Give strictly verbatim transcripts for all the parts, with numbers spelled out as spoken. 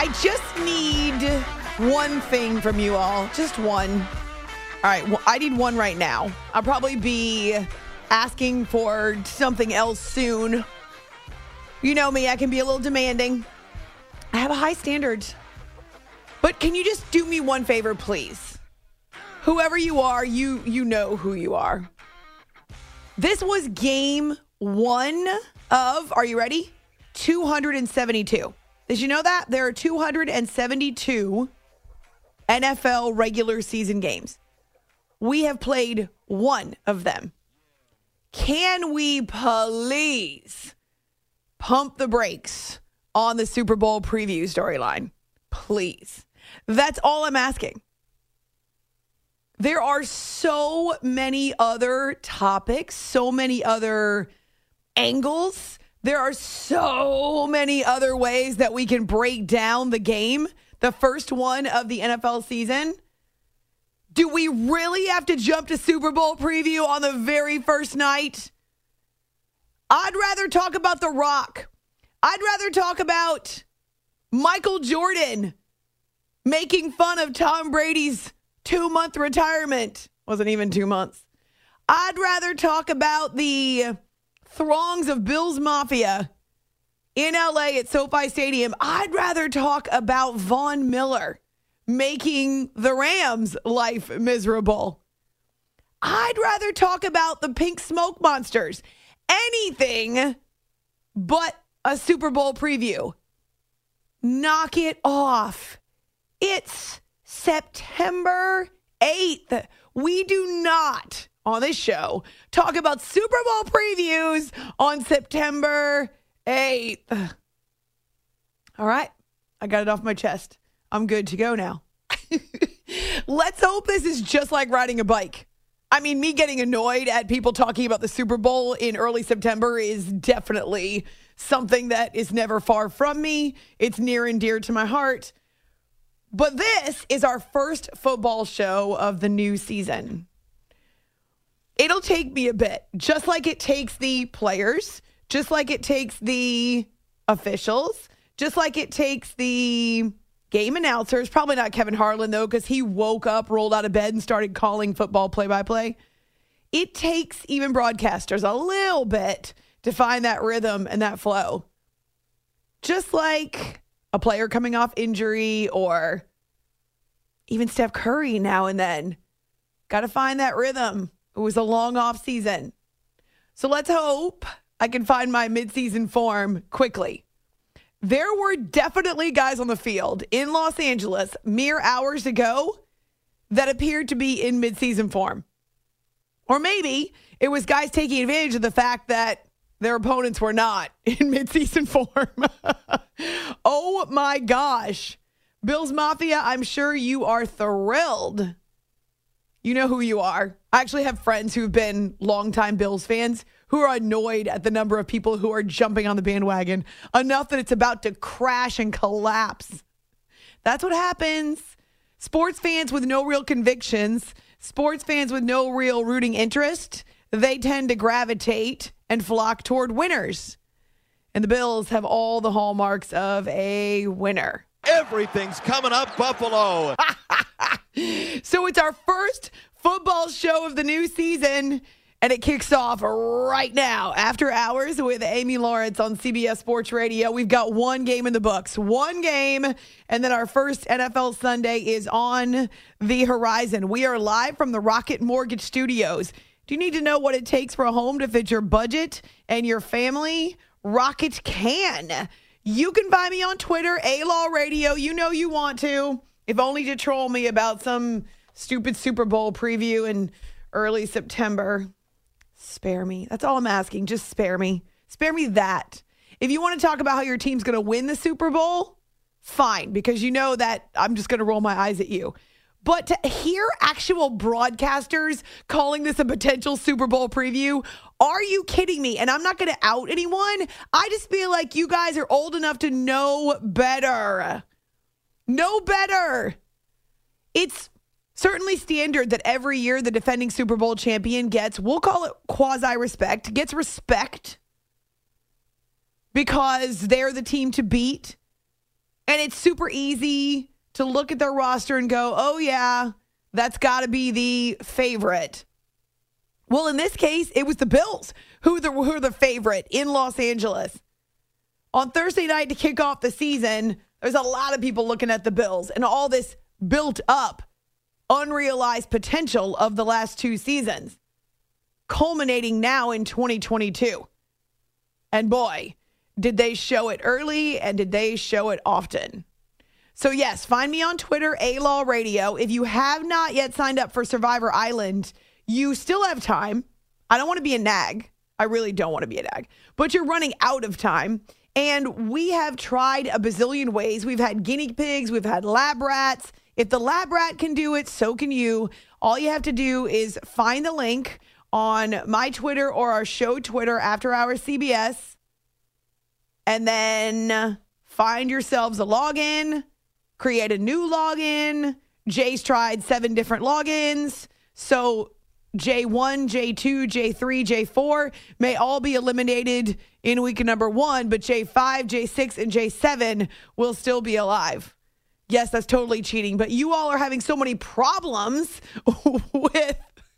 I just need one thing from you all. Just one. All right, well, I need one right now. I'll probably be asking for something else soon. You know me, I can be a little demanding. I have a high standard. But can you just do me one favor, please? Whoever you are, you you know who you are. This was game one of, are you ready? two hundred seventy-two. Did you know that? There are two hundred seventy-two N F L regular season games. We have played one of them. Can we please pump the brakes on the Super Bowl preview storyline? Please. That's all I'm asking. There are so many other topics, so many other angles. There are so many other ways that we can break down the game, the first one of the N F L season. Do we really have to jump to Super Bowl preview on the very first night? I'd rather talk about The Rock. I'd rather talk about Michael Jordan making fun of Tom Brady's two-month retirement. Wasn't even two months. I'd rather talk about the throngs of Bills Mafia in L A at SoFi Stadium. I'd rather talk about Von Miller making the Rams' life miserable. I'd rather talk about the pink smoke monsters. Anything but a Super Bowl preview. Knock it off. It's September eighth. We do not, on this show, talk about Super Bowl previews on September eighth. All right. I got it off my chest. I'm good to go now. Let's hope this is just like riding a bike. I mean, me getting annoyed at people talking about the Super Bowl in early September is definitely something that is never far from me. It's near and dear to my heart. But this is our first football show of the new season. It'll take me a bit, just like it takes the players, just like it takes the officials, just like it takes the game announcers. Probably not Kevin Harlan, though, because he woke up, rolled out of bed, and started calling football play-by-play. It takes even broadcasters a little bit to find that rhythm and that flow. Just like a player coming off injury or even Steph Curry now and then. Got to find that rhythm. It was a long off season. So let's hope I can find my midseason form quickly. There were definitely guys on the field in Los Angeles mere hours ago that appeared to be in midseason form. Or maybe it was guys taking advantage of the fact that their opponents were not in midseason form. Oh my gosh. Bills Mafia, I'm sure you are thrilled. You know who you are. I actually have friends who've been longtime Bills fans who are annoyed at the number of people who are jumping on the bandwagon enough that it's about to crash and collapse. That's what happens. Sports fans with no real convictions, sports fans with no real rooting interest, they tend to gravitate and flock toward winners. And the Bills have all the hallmarks of a winner. Everything's coming up, Buffalo. So it's our first football show of the new season, and it kicks off right now, after hours with Amy Lawrence on C B S Sports Radio. We've got one game in the books, one game, and then our first N F L Sunday is on the horizon. We are live from the Rocket Mortgage Studios. Do you need to know what it takes for a home to fit your budget and your family? Rocket can. You can find me on Twitter, A-Law Radio. You know you want to, if only to troll me about some stupid Super Bowl preview in early September. Spare me. That's all I'm asking. Just spare me. Spare me that. If you want to talk about how your team's going to win the Super Bowl, fine, because you know that I'm just going to roll my eyes at you. But to hear actual broadcasters calling this a potential Super Bowl preview, are you kidding me? And I'm not going to out anyone. I just feel like you guys are old enough to know better. Know better. It's certainly standard that every year the defending Super Bowl champion gets, we'll call it quasi-respect, gets respect because they're the team to beat. And it's super easy to look at their roster and go, oh, yeah, that's got to be the favorite. Well, in this case, it was the Bills who, the, who are the favorite in Los Angeles. On Thursday night to kick off the season, there's a lot of people looking at the Bills and all this built up, unrealized potential of the last two seasons, culminating now in twenty twenty-two. And boy, did they show it early and did they show it often. So yes, find me on Twitter, A-Law Radio. If you have not yet signed up for Survivor Island, you still have time. I don't want to be a nag. I really don't want to be a nag. But you're running out of time. And we have tried a bazillion ways. We've had guinea pigs. We've had lab rats. If the lab rat can do it, so can you. All you have to do is find the link on my Twitter or our show Twitter, After Hours C B S, and then find yourselves a login, create a new login. Jay's tried seven different logins. So J one, J two, J three, J four may all be eliminated in week number one, but J five, J six, and J seven will still be alive. Yes, that's totally cheating, but you all are having so many problems with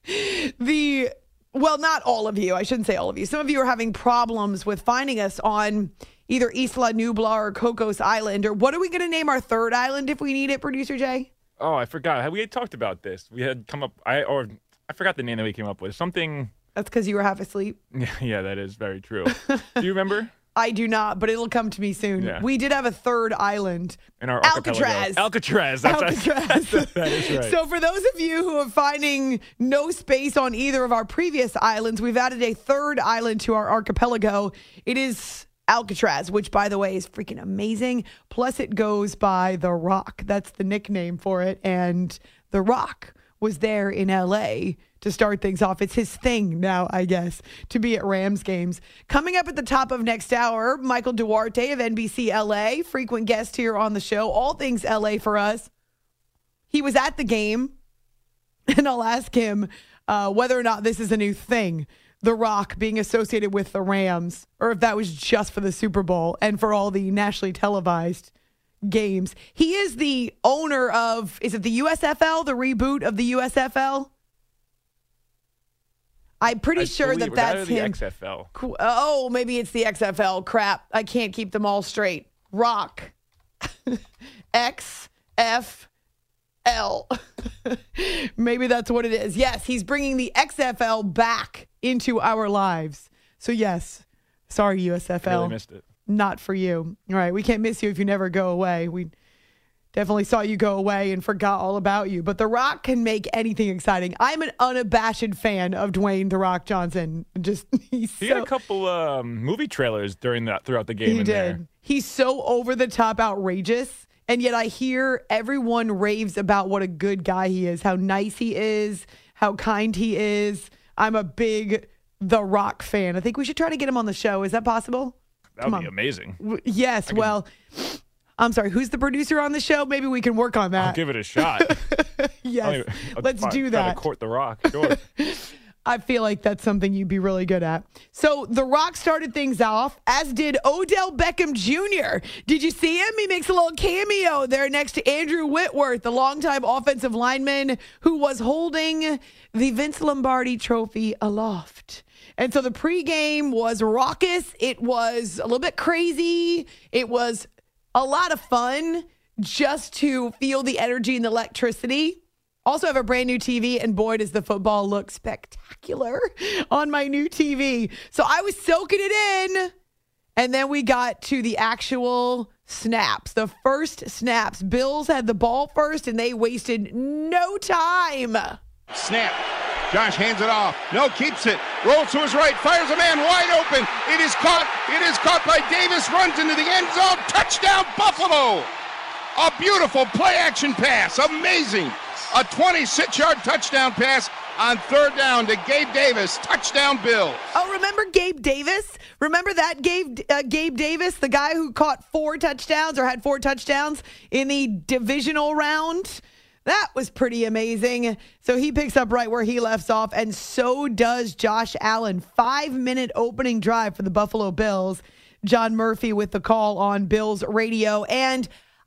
the, well, not all of you. I shouldn't say all of you. Some of you are having problems with finding us on either Isla Nublar or Cocos Island, or what are we going to name our third island if we need it, Producer Jay? Oh, I forgot. We had talked about this. We had come up, I or I forgot the name that we came up with. Something. That's because you were half asleep. Yeah, yeah, that is very true. Do you remember? I do not, but it'll come to me soon. Yeah. We did have a third island. In our Alcatraz. Alcatraz. That's Alcatraz. Right. That is right. So for those of you who are finding no space on either of our previous islands, we've added a third island to our archipelago. It is Alcatraz, which, by the way, is freaking amazing. Plus, it goes by The Rock. That's the nickname for it. And The Rock was there in L A to start things off. It's his thing now, I guess, to be at Rams games. Coming up at the top of next hour, Michael Duarte of N B C L A, frequent guest here on the show, all things L A for us. He was at the game, and I'll ask him uh, whether or not this is a new thing, The Rock being associated with the Rams, or if that was just for the Super Bowl and for all the nationally televised games. He is the owner of, is it the U S F L, the reboot of the U S F L? I'm pretty I sure that that's the him. X F L. Oh, maybe it's the X F L. Crap. I can't keep them all straight. Rock. X F L. Maybe that's what it is. Yes, he's bringing the X F L back into our lives. So, yes. Sorry, U S F L. I really missed it. Not for you. All right. We can't miss you if you never go away. We definitely saw you go away and forgot all about you. But The Rock can make anything exciting. I'm an unabashed fan of Dwayne The Rock Johnson. Just he's He so, had a couple um, movie trailers during that throughout the game. He in did. There. He's so over the top outrageous. And yet I hear everyone raves about what a good guy he is, how nice he is, how kind he is. I'm a big The Rock fan. I think we should try to get him on the show. Is that possible? That would be amazing. W- Yes. can- Well, I'm sorry. Who's the producer on the show? Maybe we can work on that. I'll give it a shot. Yes. I'll even- I'll Let's try- do try that. to court The Rock. Sure. I feel like that's something you'd be really good at. So The Rock started things off, as did Odell Beckham Junior Did you see him? He makes a little cameo there next to Andrew Whitworth, the longtime offensive lineman who was holding the Vince Lombardi trophy aloft. And so the pregame was raucous. It was a little bit crazy. It was a lot of fun just to feel the energy and the electricity. Also have a brand new T V, and boy, does the football look spectacular on my new T V. So I was soaking it in, and then we got to the actual snaps. The first snaps. Bills had the ball first, and they wasted no time. Snap. Josh hands it off. No, keeps it. Rolls to his right. Fires a man wide open. It is caught. It is caught by Davis. Runs into the end zone. Touchdown, Buffalo. A beautiful play-action pass. Amazing. A twenty-six-yard touchdown pass on third down to Gabe Davis. Touchdown, Bills. Oh, remember Gabe Davis? Remember that Gabe, uh, Gabe Davis, the guy who caught four touchdowns or had four touchdowns in the divisional round? That was pretty amazing. So he picks up right where he left off, and so does Josh Allen. Five-minute opening drive for the Buffalo Bills. John Murphy with the call on Bills radio. And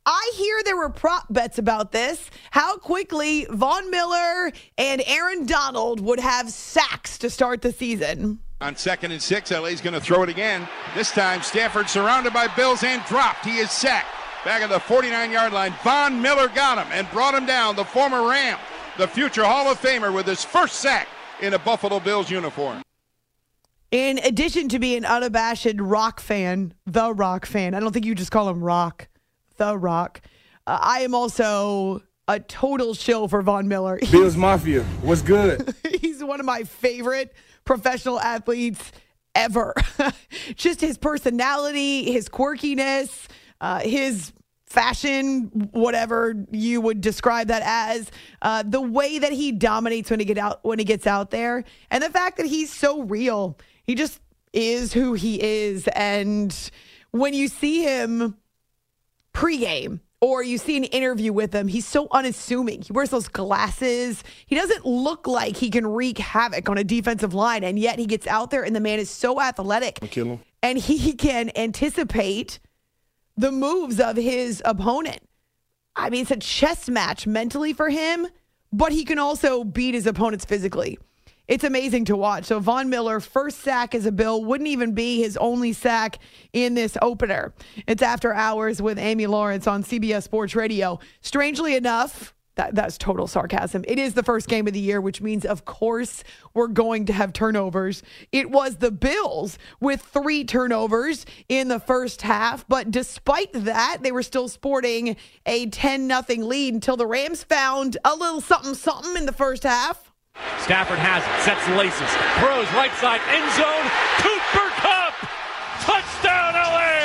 I hear there were prop bets about this. How quickly Von Miller and Aaron Donald would have sacks to start the season. On second and six, L A's going to throw it again. This time, Stafford surrounded by Bills and dropped. He is sacked. Back at the forty-nine-yard line, Von Miller got him and brought him down. The former Ram, the future Hall of Famer, with his first sack in a Buffalo Bills uniform. In addition to being an unabashed Rock fan, the Rock fan, I don't think you just call him Rock, the Rock. Uh, I am also a total shill for Von Miller. Bills Mafia, what's good? He's one of my favorite professional athletes ever. Just his personality, his quirkiness, uh, his fashion, whatever you would describe that as, uh, the way that he dominates when he get out when he gets out there, and the fact that he's so real. He just is who he is. And when you see him pregame or you see an interview with him, he's so unassuming. He wears those glasses. He doesn't look like he can wreak havoc on a defensive line, and yet he gets out there and the man is so athletic. I'll kill him. And he can anticipate the moves of his opponent. I mean, it's a chess match mentally for him, but he can also beat his opponents physically. It's amazing to watch. So Von Miller, first sack as a Bill, wouldn't even be his only sack in this opener. It's After Hours with Amy Lawrence on C B S Sports Radio. Strangely enough, that, that's total sarcasm. It is the first game of the year, which means, of course, we're going to have turnovers. It was the Bills with three turnovers in the first half, but despite that, they were still sporting a ten nothing lead until the Rams found a little something-something in the first half. Stafford has it, sets the laces, throws right side, end zone, Cooper Kupp! Touchdown L A!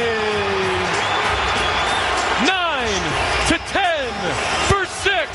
nine to ten for six.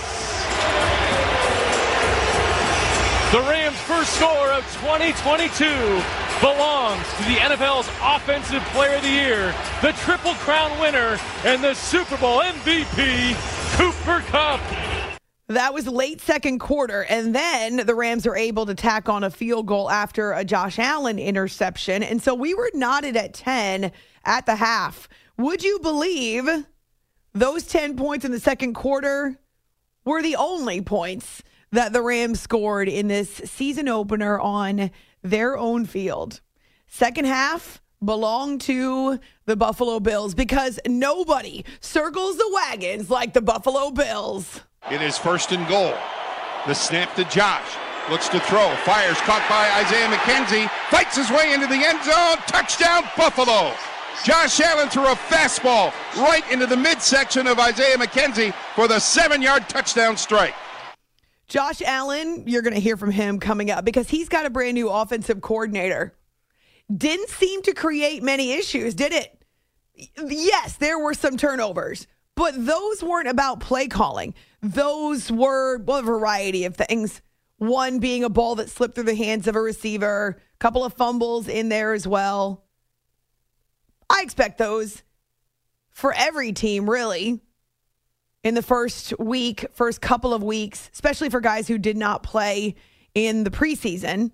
The Rams' first score of twenty twenty-two belongs to the N F L's Offensive Player of the Year, the Triple Crown winner, and the Super Bowl M V P, Cooper Kupp. That was late second quarter, and then the Rams are able to tack on a field goal after a Josh Allen interception, and so we were knotted at ten at the half. Would you believe those ten points in the second quarter were the only points that the Rams scored in this season opener on their own field? Second half belonged to the Buffalo Bills because nobody circles the wagons like the Buffalo Bills. It is first and goal. The snap to Josh. Looks to throw. Fires, caught by Isaiah McKenzie. Fights his way into the end zone. Touchdown, Buffalo. Josh Allen threw a fastball right into the midsection of Isaiah McKenzie for the seven-yard touchdown strike. Josh Allen, you're going to hear from him coming up because he's got a brand new offensive coordinator. Didn't seem to create many issues, did it? Yes, there were some turnovers, but those weren't about play calling. Those were, well, a variety of things. One being a ball that slipped through the hands of a receiver, a couple of fumbles in there as well. I expect those for every team, really, in the first week, first couple of weeks, especially for guys who did not play in the preseason.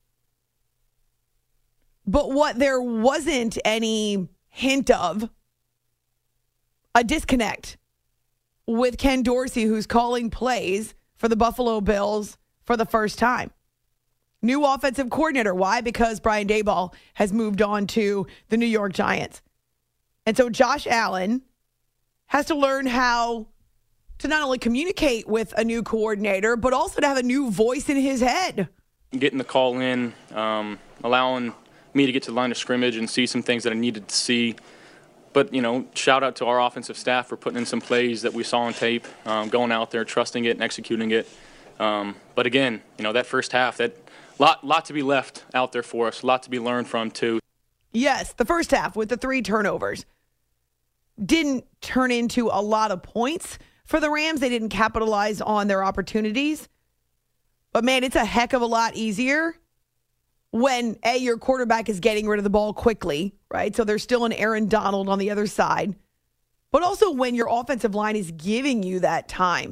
But what there wasn't any hint of, a disconnect with Ken Dorsey, who's calling plays for the Buffalo Bills for the first time. New offensive coordinator. Why? Because Brian Daboll has moved on to the New York Giants. And so Josh Allen has to learn how to not only communicate with a new coordinator, but also to have a new voice in his head. Getting the call in, um, allowing me to get to the line of scrimmage and see some things that I needed to see. But, you know, shout out to our offensive staff for putting in some plays that we saw on tape, um, going out there, trusting it and executing it. Um, but again, you know, that first half, that lot, lot to be left out there for us, a lot to be learned from too. Yes, the first half with the three turnovers didn't turn into a lot of points for the Rams. They didn't capitalize on their opportunities. But, man, it's a heck of a lot easier when, A, your quarterback is getting rid of the ball quickly, right? So there's still an Aaron Donald on the other side. But also when your offensive line is giving you that time.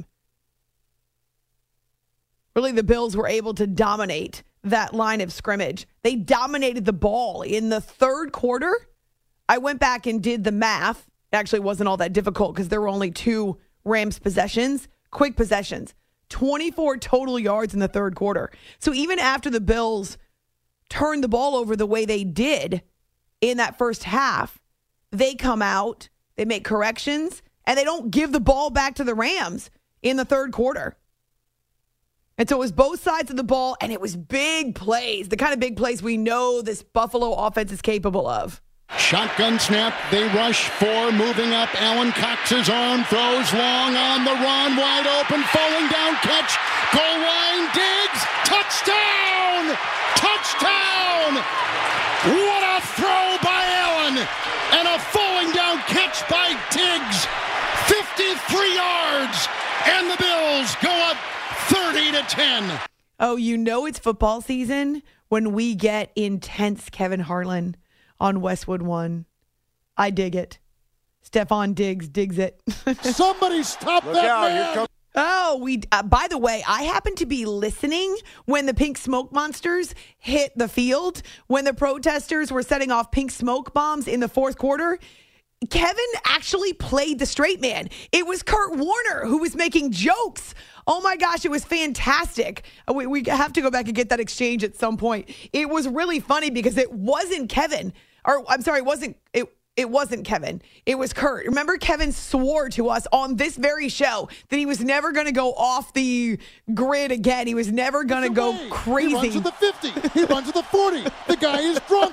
Really, the Bills were able to dominate that line of scrimmage. They dominated the ball in the third quarter. I went back and did the math. It actually wasn't all that difficult because there were only two Rams possessions, quick possessions, twenty-four total yards in the third quarter. So even after the Bills turned the ball over the way they did in that first half, they come out, they make corrections, and they don't give the ball back to the Rams in the third quarter. And so it was both sides of the ball, and it was big plays, the kind of big plays we know this Buffalo offense is capable of. Shotgun snap, they rush four, moving up. Allen cocks his arm, throws long on the run, wide open, falling down, catch, goal line, Diggs, touchdown! Touchdown! What a throw by Allen! And a falling down catch by Diggs. fifty-three yards, and the Bills go up thirty to ten. Oh, you know it's football season when we get intense Kevin Harlan on Westwood One. I dig it. Stephon Diggs digs it. Somebody stop Look that out, man! here comes- Oh, we. Uh, by the way, I happened to be listening when the pink smoke monsters hit the field, when the protesters were setting off pink smoke bombs in the fourth quarter. Kevin actually played the straight man. It was Kurt Warner who was making jokes. Oh my gosh, it was fantastic. We, we have to go back and get that exchange at some point. It was really funny because it wasn't Kevin. Or I'm sorry, it wasn't it it wasn't Kevin. It was Kurt. Remember, Kevin swore to us on this very show that he was never going to go off the grid again. He was never going to go crazy. He runs to the fifty. He runs to the forty. The guy is drunk.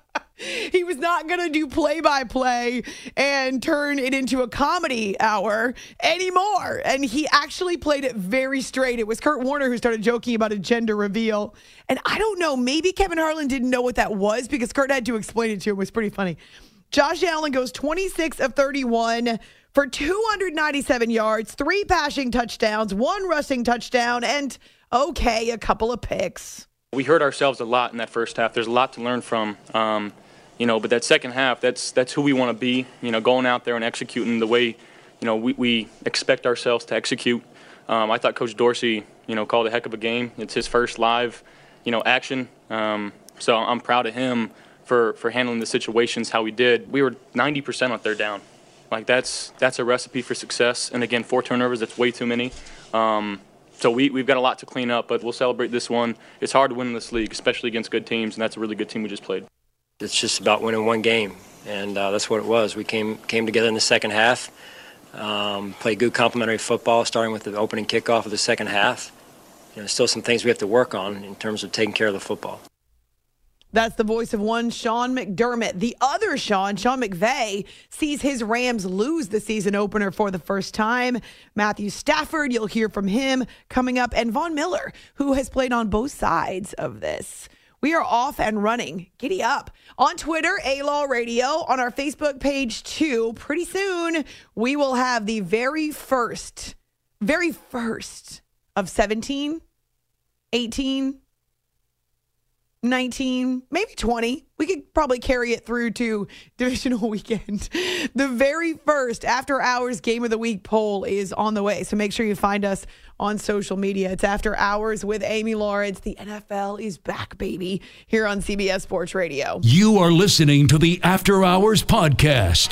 He was not going to do play-by-play and turn it into a comedy hour anymore. And he actually played it very straight. It was Kurt Warner who started joking about a gender reveal. And I don't know, maybe Kevin Harlan didn't know what that was because Kurt had to explain it to him. It was pretty funny. Josh Allen goes twenty-six of thirty-one for two hundred ninety-seven yards, three passing touchdowns, one rushing touchdown, and, okay, a couple of picks. We hurt ourselves a lot in that first half. There's a lot to learn from. Um, You know, but that second half, that's that's who we want to be, you know, going out there and executing the way, you know, we, we expect ourselves to execute. Um, I thought Coach Dorsey, you know, called a heck of a game. It's his first live, you know, action. Um, so I'm proud of him for, for handling the situations how he did. We were ninety percent on third down. Like, that's that's a recipe for success. And, again, four turnovers, that's way too many. Um, so we, we've got a lot to clean up, but we'll celebrate this one. It's hard to win in this league, especially against good teams, and that's a really good team we just played. It's just about winning one game, and uh, that's what it was. We came came together in the second half, um, played good complementary football, starting with the opening kickoff of the second half. You know, still some things we have to work on in terms of taking care of the football. That's the voice of one Sean McDermott. The other Sean, Sean McVay, sees his Rams lose the season opener for the first time. Matthew Stafford, you'll hear from him coming up, and Von Miller, who has played on both sides of this. We are off and running. Giddy up. On Twitter, A-Law Radio. On our Facebook page, too. Pretty soon, we will have the very first, very first of seventeen, eighteen, nineteen, maybe twenty. We could probably carry it through to divisional weekend. The very first After Hours Game of the Week poll is on the way. So make sure you find us on social media. It's After Hours with Amy Lawrence. The N F L is back, baby, here on C B S Sports Radio. You are listening to the After Hours Podcast.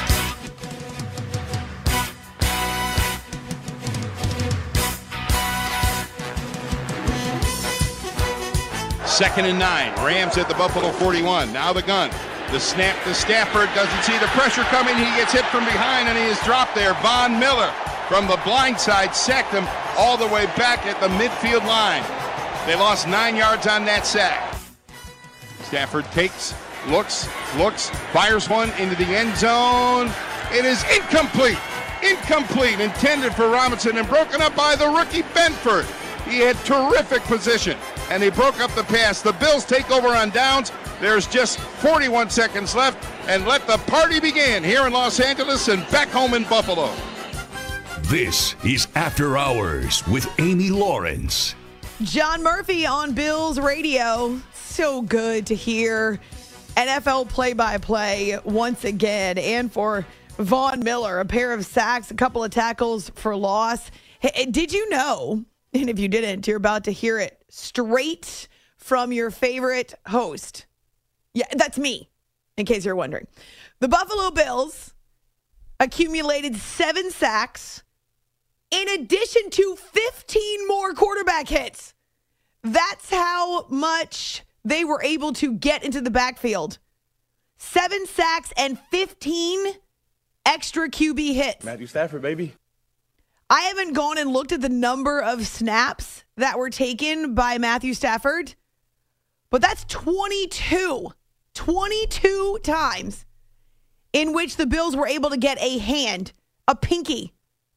Second and nine. Rams at the Buffalo forty-one. Now the gun. The snap to Stafford. Doesn't see the pressure coming. He gets hit from behind, and he is dropped there. Von Miller from the blind side sacked him all the way back at the midfield line. They lost nine yards on that sack. Stafford takes, looks, looks, fires one into the end zone. It is incomplete. Incomplete. Intended for Robinson and broken up by the rookie Benford. He had terrific position, and he broke up the pass. The Bills take over on downs. There's just forty-one seconds left, and let the party begin here in Los Angeles and back home in Buffalo. This is After Hours with Amy Lawrence. John Murphy on Bills Radio. So good to hear N F L play-by-play once again. And for Von Miller, a pair of sacks, a couple of tackles for loss. Hey, did you know, and if you didn't, you're about to hear it straight from your favorite host. Yeah, that's me, in case you're wondering. The Buffalo Bills accumulated seven sacks in addition to fifteen more quarterback hits. That's how much they were able to get into the backfield. Seven sacks and fifteen extra Q B hits. Matthew Stafford, baby. I haven't gone and looked at the number of snaps that were taken by Matthew Stafford, but that's twenty-two. twenty-two times in which the Bills were able to get a hand, a pinky,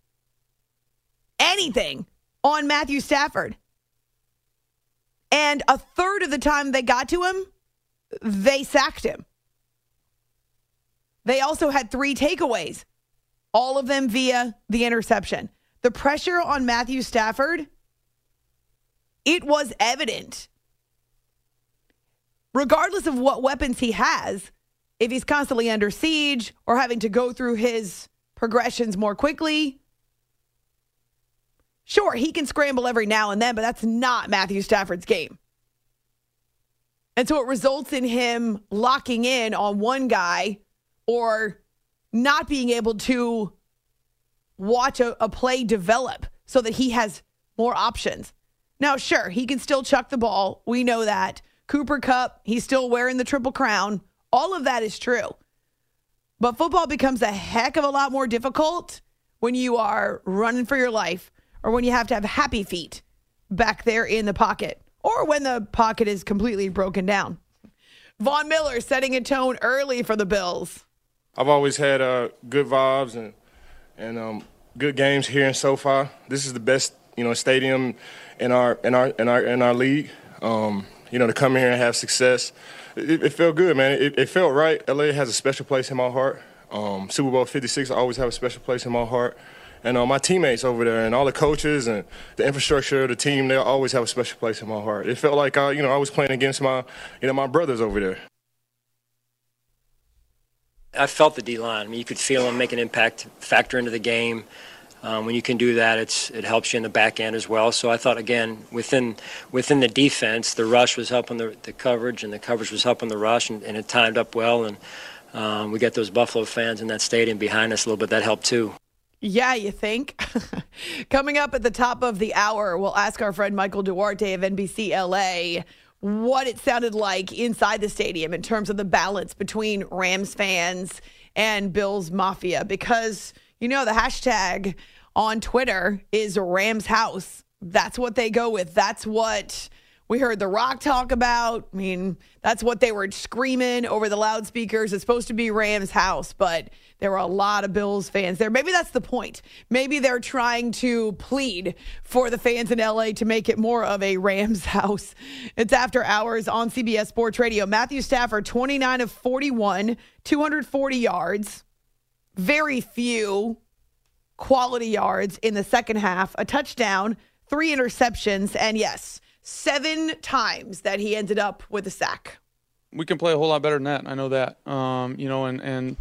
anything on Matthew Stafford. And a third of the time they got to him, they sacked him. They also had three takeaways, all of them via the interception. The pressure on Matthew Stafford, it was evident. Regardless of what weapons he has, if he's constantly under siege or having to go through his progressions more quickly, sure, he can scramble every now and then, but that's not Matthew Stafford's game. And so it results in him locking in on one guy or not being able to watch a, a play develop so that he has more options. Now, sure, he can still chuck the ball. We know that. Cooper Kupp, he's still wearing the Triple Crown. All of that is true. But football becomes a heck of a lot more difficult when you are running for your life or when you have to have happy feet back there in the pocket or when the pocket is completely broken down. Von Miller setting a tone early for the Bills. I've always had uh, good vibes and and um, good games here in SoFi. This is the best, you know, stadium in our in our in our in our league. Um, you know, to come here and have success, it, it felt good, man. It, it felt right. L A has a special place in my heart. Um, Super Bowl fifty-six, I always have a special place in my heart. And uh, my teammates over there and all the coaches and the infrastructure of the team, they always have a special place in my heart. It felt like I, you know, I was playing against my, you know, my brothers over there. I felt the D-line. I mean, you could feel them make an impact, factor into the game. Um, when you can do that, it's it helps you in the back end as well. So I thought, again, within within the defense, the rush was helping the, the coverage, and the coverage was helping the rush, and, and it timed up well. And um, we got those Buffalo fans in that stadium behind us a little bit. That helped too. Yeah, you think? Coming up at the top of the hour, we'll ask our friend Michael Duarte of N B C L A what it sounded like inside the stadium in terms of the balance between Rams fans and Bills Mafia. Because, you know, the hashtag on Twitter is Rams House. That's what they go with. That's what we heard The Rock talk about. I mean, that's what they were screaming over the loudspeakers. It's supposed to be Rams House, but there were a lot of Bills fans there. Maybe that's the point. Maybe they're trying to plead for the fans in L A to make it more of a Rams house. It's After Hours on C B S Sports Radio. Matthew Stafford, twenty-nine of forty-one, two hundred forty yards. Very few quality yards in the second half. A touchdown, three interceptions, and yes, seven times that he ended up with a sack. We can play a whole lot better than that. I know that. Um, you know, and, and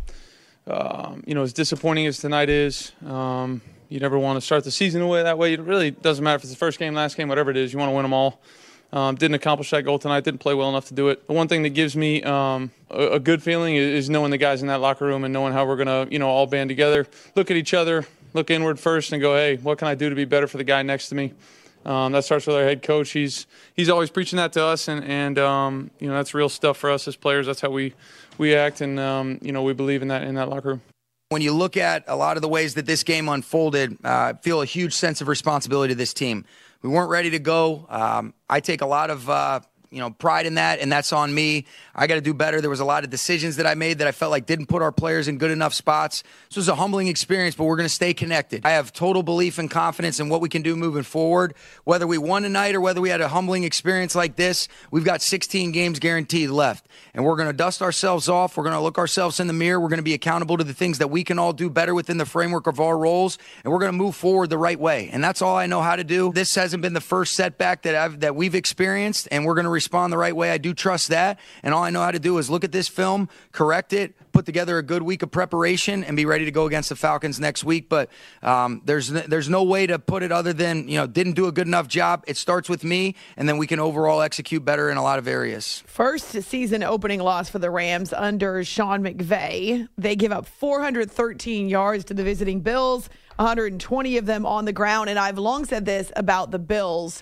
um, you know, as disappointing as tonight is, um, you never want to start the season away that way. It really doesn't matter if it's the first game, last game, whatever it is. You want to win them all. Um, didn't accomplish that goal tonight. Didn't play well enough to do it. The one thing that gives me um, a, a good feeling is, is knowing the guys in that locker room and knowing how we're going to, you know, all band together, look at each other, look inward first and go, hey, what can I do to be better for the guy next to me? Um, that starts with our head coach. He's he's always preaching that to us, and and um, you know, that's real stuff for us as players. That's how we we act, and um, you know, we believe in that in that locker room. When you look at a lot of the ways that this game unfolded, uh, I feel a huge sense of responsibility to this team. We weren't ready to go. Um, I take a lot of uh, you know pride in that, and that's on me. I got to do better. There was a lot of decisions that I made that I felt like didn't put our players in good enough spots. This was a humbling experience, but we're going to stay connected. I have total belief and confidence in what we can do moving forward. Whether we won tonight or whether we had a humbling experience like this, we've got sixteen games guaranteed left. And we're going to dust ourselves off. We're going to look ourselves in the mirror. We're going to be accountable to the things that we can all do better within the framework of our roles. And we're going to move forward the right way. And that's all I know how to do. This hasn't been the first setback that I've that we've experienced, and we're going to respond the right way. I do trust that. And all I know how to do is look at this film, correct it, put together a good week of preparation, and be ready to go against the Falcons next week. But um, there's there's no way to put it other than, you know, didn't do a good enough job. It starts with me, and then we can overall execute better in a lot of areas. First season opening loss for the Rams under Sean McVay. They give up four hundred thirteen yards to the visiting Bills, one hundred twenty of them on the ground. And I've long said this about the Bills.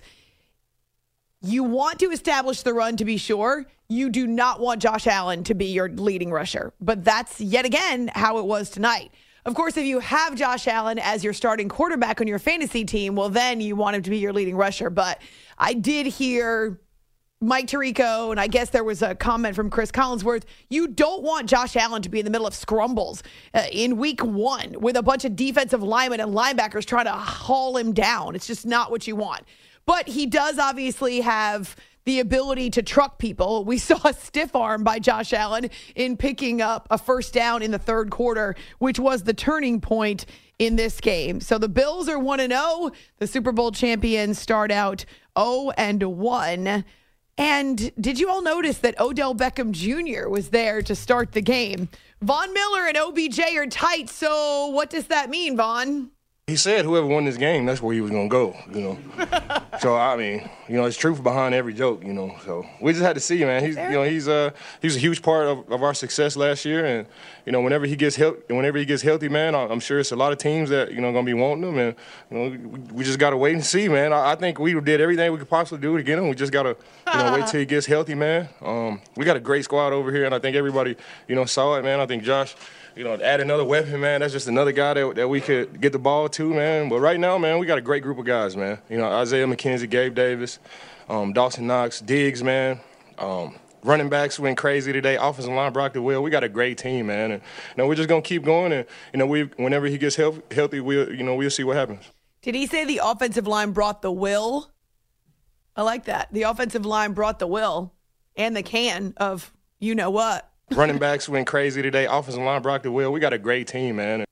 You want to establish the run to be sure. You do not want Josh Allen to be your leading rusher. But that's yet again how it was tonight. Of course, if you have Josh Allen as your starting quarterback on your fantasy team, well, then you want him to be your leading rusher. But I did hear Mike Tirico, and I guess there was a comment from Chris Collinsworth. You don't want Josh Allen to be in the middle of scrumbles uh, in week one with a bunch of defensive linemen and linebackers trying to haul him down. It's just not what you want. But he does obviously have the ability to truck people. We saw a stiff arm by Josh Allen in picking up a first down in the third quarter, which was the turning point in this game. So the Bills are one and oh. The Super Bowl champions start out oh and one. And did you all notice that Odell Beckham Junior was there to start the game? Von Miller and O B J are tight, so what does that mean, Von? He said whoever won this game, that's where he was going to go, you know. So, I mean, you know, it's truth behind every joke, you know. So, we just had to see, man. He's, you know, he's uh, he was a huge part of, of our success last year. And, you know, whenever he gets healthy, whenever he gets healthy, man, I'm sure it's a lot of teams that, you know, going to be wanting him. And, you know, we just got to wait and see, man. I, I think we did everything we could possibly do to get him. We just got to, you know, wait till he gets healthy, man. Um, we got a great squad over here, and I think everybody, you know, saw it, man. I think Josh, you know, add another weapon, man. That's just another guy that, that we could get the ball to, man. But right now, man, we got a great group of guys, man. You know, Isaiah McKenzie, Gabe Davis, um, Dawson Knox, Diggs, man. Um, running backs went crazy today. Offensive line, Brock the Will. We got a great team, man. And, you know, we're just going to keep going. And, you know, we whenever he gets health, healthy, we'll, you know, we'll see what happens. Did he say the offensive line brought the will? I like that. The offensive line brought the will and the can of you know what. Running backs went crazy today. Offensive line, Brock the Will. We got a great team, man.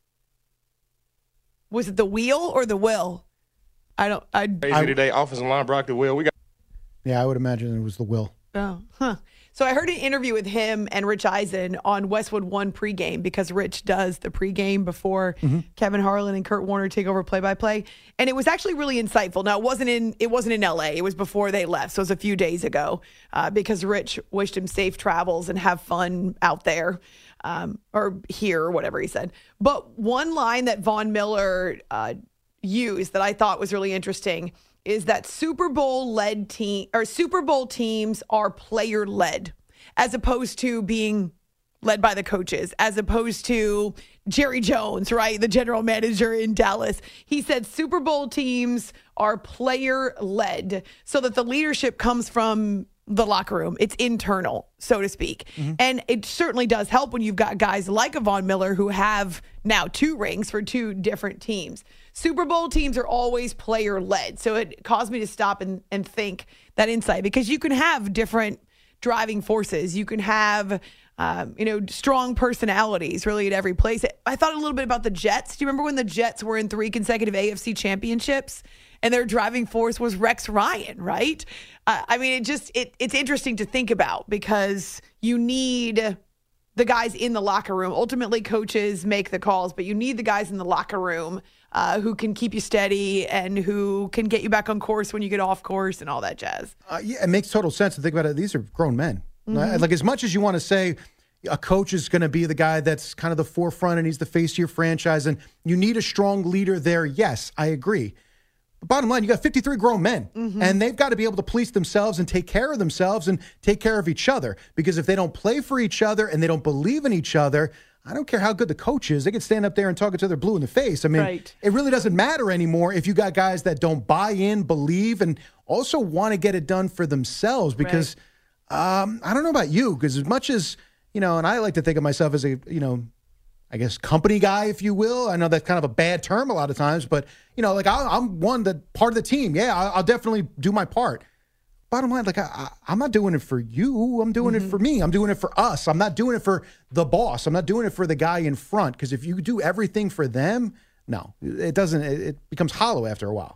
Was it the wheel or the will? I don't. I crazy I, today. Offensive line, Brock the Will. We got. Yeah, I would imagine it was the will. Oh, huh. So I heard an interview with him and Rich Eisen on Westwood One pregame because Rich does the pregame before mm-hmm. Kevin Harlan and Kurt Warner take over play-by-play, and it was actually really insightful. Now it wasn't in it wasn't in L A. It was before they left, so it was a few days ago. Uh, because Rich wished him safe travels and have fun out there, um, or here or whatever he said. But one line that Von Miller uh, used that I thought was really interesting is that Super Bowl led team or Super Bowl teams are player led as opposed to being led by the coaches, as opposed to Jerry Jones, right? The general manager in Dallas. He said Super Bowl teams are player led so that the leadership comes from the locker room. It's internal, so to speak. Mm-hmm. And it certainly does help when you've got guys like a Von Miller who have now two rings for two different teams. Super Bowl teams are always player-led. So it caused me to stop and, and think that insight, because you can have different driving forces. You can have, um, you know, strong personalities really at every place. I thought a little bit about the Jets. Do you remember when the Jets were in three consecutive A F C championships and their driving force was Rex Ryan, right? Uh, I mean, it just, it, it's interesting to think about because you need the guys in the locker room. Ultimately, coaches make the calls, but you need the guys in the locker room uh, who can keep you steady and who can get you back on course when you get off course and all that jazz. Uh, yeah, it makes total sense to think about it. These are grown men. Mm-hmm. Like, as much as you want to say a coach is going to be the guy that's kind of the forefront and he's the face of your franchise and you need a strong leader there, yes, I agree. But bottom line, you got fifty-three grown men, mm-hmm. and they've got to be able to police themselves and take care of themselves and take care of each other. Because if they don't play for each other and they don't believe in each other, I don't care how good the coach is. They can stand up there and talk each other blue in the face. I mean, right. It really doesn't matter anymore if you got guys that don't buy in, believe, and also want to get it done for themselves. Because right. um, I don't know about you, because as much as, you know, and I like to think of myself as a, you know, I guess company guy, if you will. I know that's kind of a bad term a lot of times, but, you know, like I, I'm one that part of the team. Yeah, I'll, I'll definitely do my part. Bottom line, like I, I, I'm not doing it for you. I'm doing mm-hmm. it for me. I'm doing it for us. I'm not doing it for the boss. I'm not doing it for the guy in front. Because if you do everything for them, no, it doesn't. It, it becomes hollow after a while.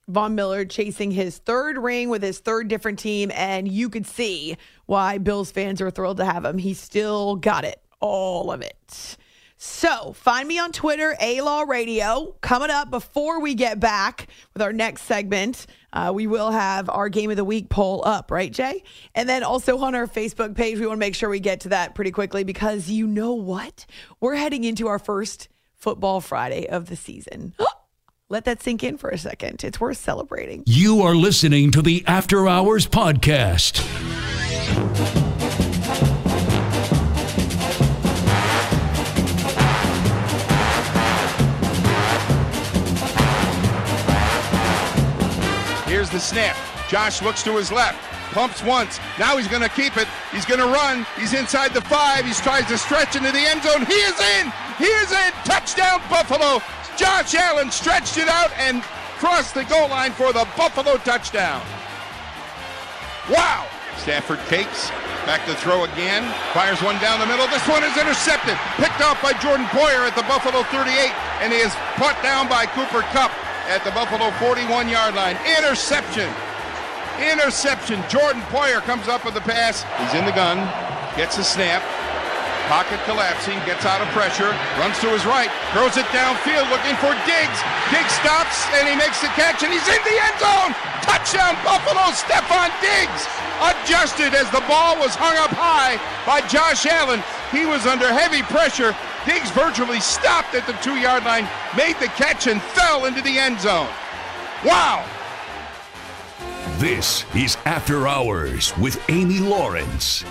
Von Miller chasing his third ring with his third different team, and you could see why Bills fans are thrilled to have him. He still got it, all of it. So find me on Twitter, A-Law Radio. Coming up before we get back with our next segment, uh, we will have our Game of the Week poll up, right, Jay? And then also on our Facebook page, we want to make sure we get to that pretty quickly because you know what? We're heading into our first Football Friday of the season. Let that sink in for a second. It's worth celebrating. You are listening to the After Hours Podcast. Here's the snap. Josh looks to his left. Pumps once. Now he's going to keep it. He's going to run. He's inside the five. He tries to stretch into the end zone. He is in. He is in. Touchdown, Buffalo. Josh Allen stretched it out and crossed the goal line for the Buffalo touchdown. Wow. Stafford takes. Back to throw again. Fires one down the middle. This one is intercepted. Picked off by Jordan Poyer at the Buffalo thirty-eight. And he is put down by Cooper Kupp at the Buffalo forty-one-yard line. Interception. Interception. Jordan Poyer comes up with the pass. He's in the gun. Gets a snap. Pocket collapsing. Gets out of pressure. Runs to his right. Throws it downfield looking for Diggs. Diggs stops and he makes the catch and he's in the end zone. Touchdown Buffalo. Stephon Diggs adjusted as the ball was hung up high by Josh Allen. He was under heavy pressure. Diggs virtually stopped at the two-yard line, made the catch, and fell into the end zone. Wow! This is After Hours with Amy Lawrence.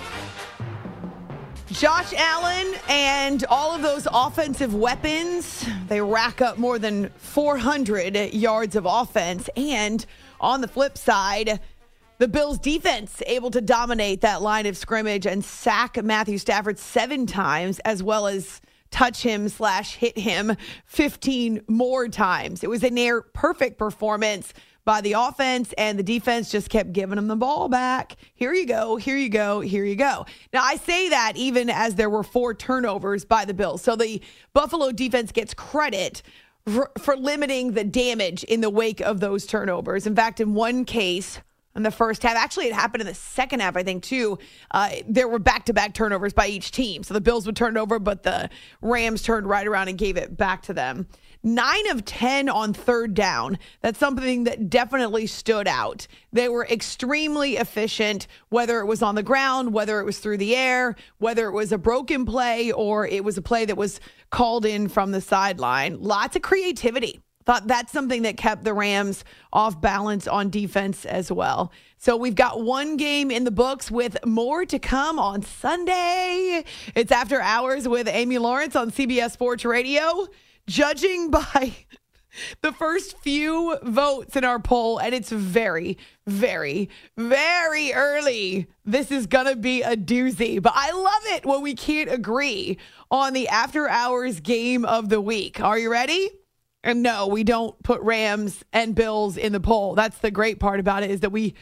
Josh Allen and all of those offensive weapons, they rack up more than four hundred yards of offense. And on the flip side, the Bills defense able to dominate that line of scrimmage and sack Matthew Stafford seven times, as well as touch him slash hit him fifteen more times. It was a near perfect performance by the offense, and the defense just kept giving them the ball back. Here you go, here you go, here you go. Now, I say that even as there were four turnovers by the Bills. So the Buffalo defense gets credit for, for limiting the damage in the wake of those turnovers. In fact, in one case, in the first half, actually it happened in the second half, I think, too. Uh, there were back-to-back turnovers by each team. So the Bills would turn it over, but the Rams turned right around and gave it back to them. Nine of ten on third down. That's something that definitely stood out. They were extremely efficient, whether it was on the ground, whether it was through the air, whether it was a broken play, or it was a play that was called in from the sideline. Lots of creativity. Thought that's something that kept the Rams off balance on defense as well. So we've got one game in the books with more to come on Sunday. It's After Hours with Amy Lawrence on C B S Sports Radio. Judging by the first few votes in our poll, and it's very, very, very early, this is going to be a doozy. But I love it when we can't agree on the After Hours game of the week. Are you ready? And no, we don't put Rams and Bills in the poll. That's the great part about it, is that we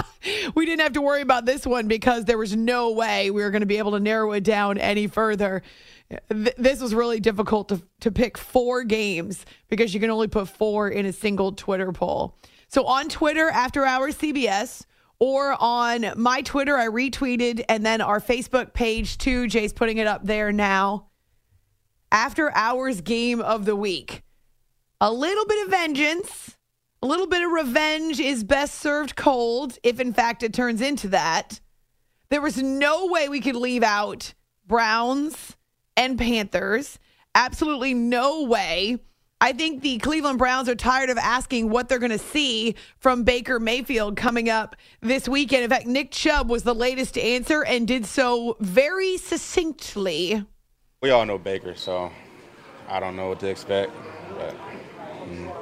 we didn't have to worry about this one because there was no way we were going to be able to narrow it down any further. Th- this was really difficult to, to pick four games because you can only put four in a single Twitter poll. So on Twitter, After Hours C B S, or on my Twitter, I retweeted, and then our Facebook page too. Jay's putting it up there now. After Hours game of the week. A little bit of vengeance, a little bit of revenge is best served cold, if in fact it turns into that. There was no way we could leave out Browns and Panthers. Absolutely no way. I think the Cleveland Browns are tired of asking what they're going to see from Baker Mayfield coming up this weekend. In fact, Nick Chubb was the latest to answer and did so very succinctly. We all know Baker, so I don't know what to expect. But, mm.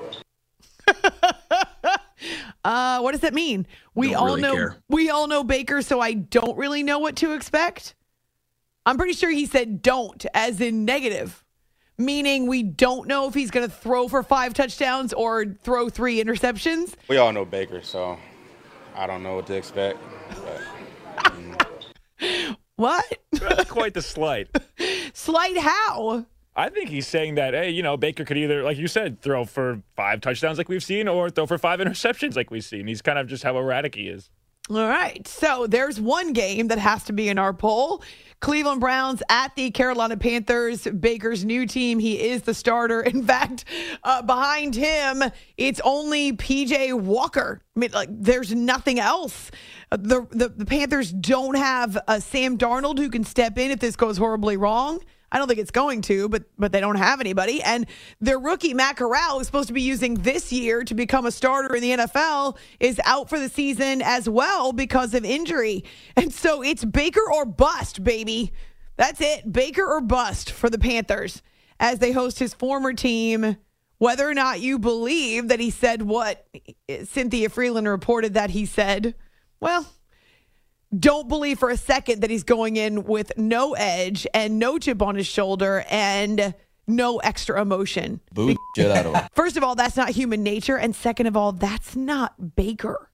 uh, what does that mean? We Don't all really know care. we all know Baker, so I don't really know what to expect. I'm pretty sure he said don't, as in negative, meaning we don't know if he's going to throw for five touchdowns or throw three interceptions. We all know Baker, so I don't know what to expect. But, mm. What? That's quite the slight. Slight how? I think he's saying that, hey, you know, Baker could either, like you said, throw for five touchdowns like we've seen or throw for five interceptions like we've seen. He's kind of just how erratic he is. All right. So there's one game that has to be in our poll. Cleveland Browns at the Carolina Panthers, Baker's new team. He is the starter. In fact, uh, behind him, it's only P J Walker. I mean, like, there's nothing else. Uh, the, the the Panthers don't have uh, Sam Darnold who can step in if this goes horribly wrong. I don't think it's going to, but but they don't have anybody. And their rookie, Matt Corral, who's supposed to be using this year to become a starter in the N F L, is out for the season as well because of injury. And so it's Baker or bust, baby. That's it. Baker or bust for the Panthers as they host his former team. Whether or not you believe that he said what Cynthia Freeland reported that he said, well, don't believe for a second that he's going in with no edge and no chip on his shoulder and no extra emotion. Boo shit out of him. First of all, that's not human nature. And second of all, that's not Baker.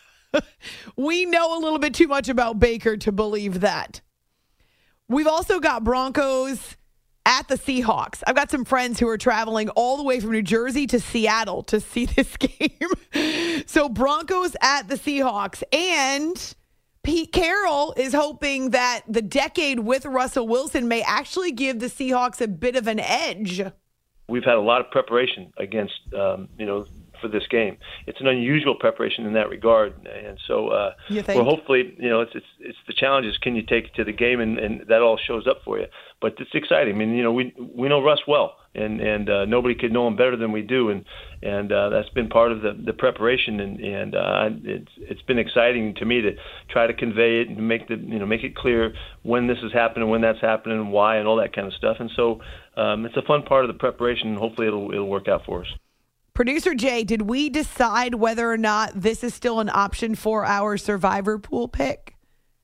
We know a little bit too much about Baker to believe that. We've also got Broncos at the Seahawks. I've got some friends who are traveling all the way from New Jersey to Seattle to see this game. So Broncos at the Seahawks. And Pete Carroll is hoping that the decade with Russell Wilson may actually give the Seahawks a bit of an edge. We've had a lot of preparation against, um, you know, for this game. It's an unusual preparation in that regard, and so uh, we're hopefully, you know, it's it's it's the challenge is can you take it to the game, and, and that all shows up for you. But it's exciting. I mean, you know, we we know Russ well, and and uh, nobody could know him better than we do, and and uh, that's been part of the, the preparation, and and uh, it's it's been exciting to me to try to convey it and make the you know make it clear when this is happening, when that's happening, and why, and all that kind of stuff. And so um, it's a fun part of the preparation, and hopefully it'll it'll work out for us. Producer Jay, did we decide whether or not this is still an option for our Survivor pool pick?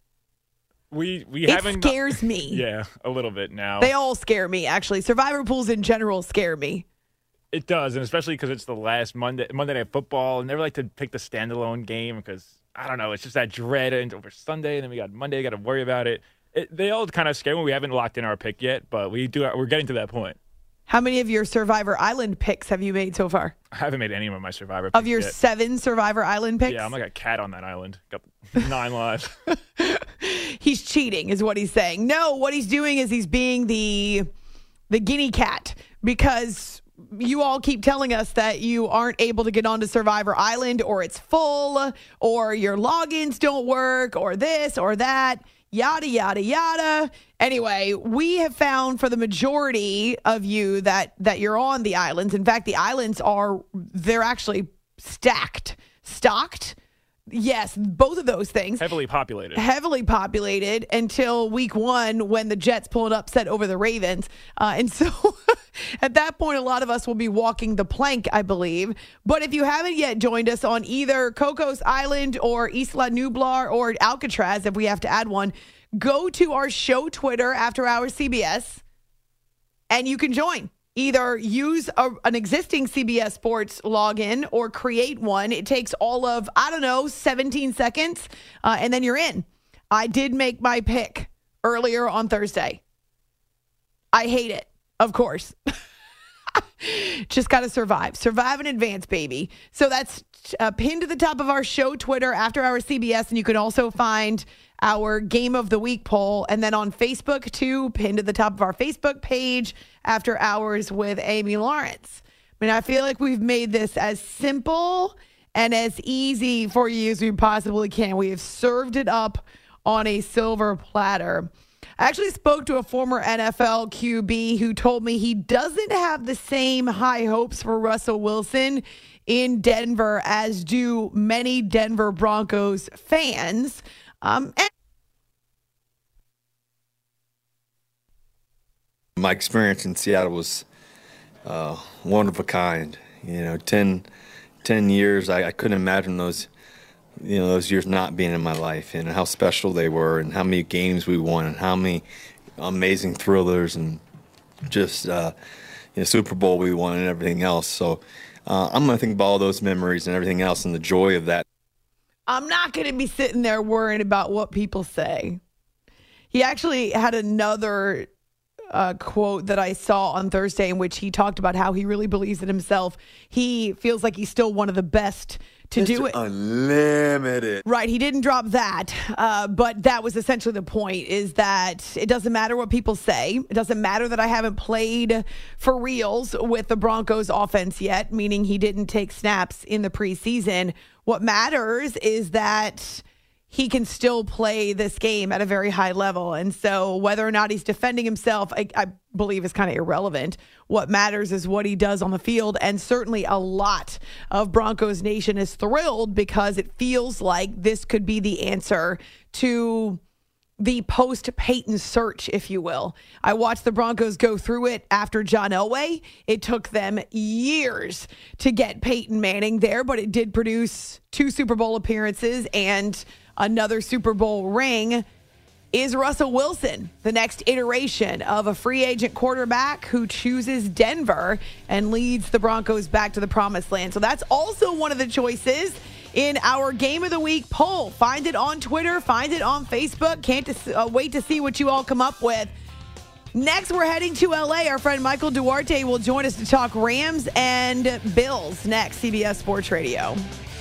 We we it haven't. It scares me. Yeah, a little bit now. They all scare me, actually. Survivor pools in general scare me. It does, and especially because it's the last Monday Monday Night Football, and never like to pick the standalone game because, I don't know, it's just that dread and over Sunday, and then we got Monday, got to worry about it. it. They all kind of scare me. We haven't locked in our pick yet, but we do. We're getting to that point. How many of your Survivor Island picks have you made so far? I haven't made any of my Survivor picks Of your yet. seven Survivor Island picks? Yeah, I'm like a cat on that island. Got nine lives. He's cheating is what he's saying. No, what he's doing is he's being the the guinea cat because you all keep telling us that you aren't able to get onto Survivor Island or it's full or your logins don't work or this or that. Yada, yada, yada. Anyway, we have found for the majority of you that that you're on the islands. In fact, the islands are, they're actually stacked. Stocked? Yes, both of those things. Heavily populated. Heavily populated until week one when the Jets pulled upset over the Ravens. Uh, and so at that point, a lot of us will be walking the plank, I believe. But if you haven't yet joined us on either Cocos Island or Isla Nublar or Alcatraz, if we have to add one, go to our show Twitter, After Hours C B S, and you can join. Either use a, an existing C B S Sports login or create one. It takes all of, I don't know, seventeen seconds, uh, and then you're in. I did make my pick earlier on Thursday. I hate it, of course. Just got to survive. Survive in advance, baby. So that's uh, pinned to the top of our show Twitter, After Hours C B S, and you can also find our Game of the Week poll. And then on Facebook, too, pinned to the top of our Facebook page, After Hours with Amy Lawrence. I mean, I feel like we've made this as simple and as easy for you as we possibly can. We have served it up on a silver platter. I actually spoke to a former N F L Q B who told me he doesn't have the same high hopes for Russell Wilson in Denver as do many Denver Broncos fans. Um, and- My experience in Seattle was uh, one of a kind. You know, ten, ten years, I, I couldn't imagine those, you know, those years not being in my life, and how special they were, and how many games we won, and how many amazing thrillers, and just uh, you know, Super Bowl we won, and everything else. So uh, I'm going to think about all those memories and everything else, and the joy of that. I'm not going to be sitting there worrying about what people say. He actually had another uh, quote that I saw on Thursday in which he talked about how he really believes in himself. He feels like he's still one of the best to Mister do it. Unlimited. Right. He didn't drop that. Uh, but that was essentially the point, is that it doesn't matter what people say. It doesn't matter that I haven't played for reals with the Broncos offense yet, meaning he didn't take snaps in the preseason. What matters is that he can still play this game at a very high level. And so whether or not he's defending himself, I, I believe is kind of irrelevant. What matters is what he does on the field. And certainly a lot of Broncos Nation is thrilled because it feels like this could be the answer to the post-Peyton search, if you will. I watched the Broncos go through it after John Elway. It took them years to get Peyton Manning there, but it did produce two Super Bowl appearances and another Super Bowl ring. Is Russell Wilson the next iteration of a free agent quarterback who chooses Denver and leads the Broncos back to the promised land? So that's also one of the choices in our Game of the Week poll. Find it on Twitter. Find it on Facebook. Can't uh, wait to see what you all come up with. Next, we're heading to L A. Our friend Michael Duarte will join us to talk Rams and Bills next. C B S Sports Radio.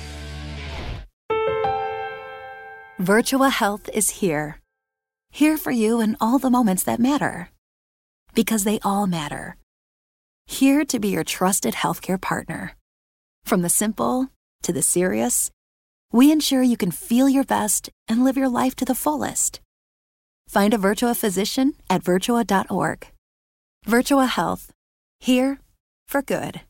Virtua Health is here. Here for you in all the moments that matter. Because they all matter. Here to be your trusted healthcare partner. From the simple to the serious, we ensure you can feel your best and live your life to the fullest. Find a Virtua physician at virtua dot org. Virtua Health. Here for good.